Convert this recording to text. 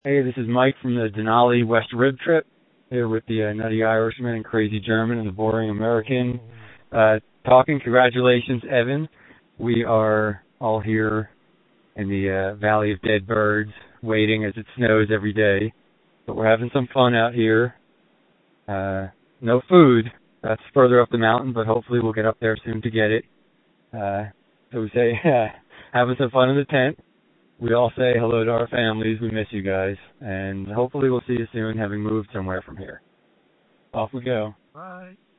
Hey, this is Mike from the Denali West Rib Trip, here with the Nutty Irishman and Crazy German and the Boring American. Talking, congratulations, Evan. We are all here in the Valley of Dead Birds, waiting as it snows every day. But we're having some fun out here. No food. That's further up the mountain, but hopefully we'll get up there soon to get it. So we say, having some fun in the tent. We all say hello to our families. We miss you guys. And hopefully we'll see you soon, having moved somewhere from here. Off we go. Bye.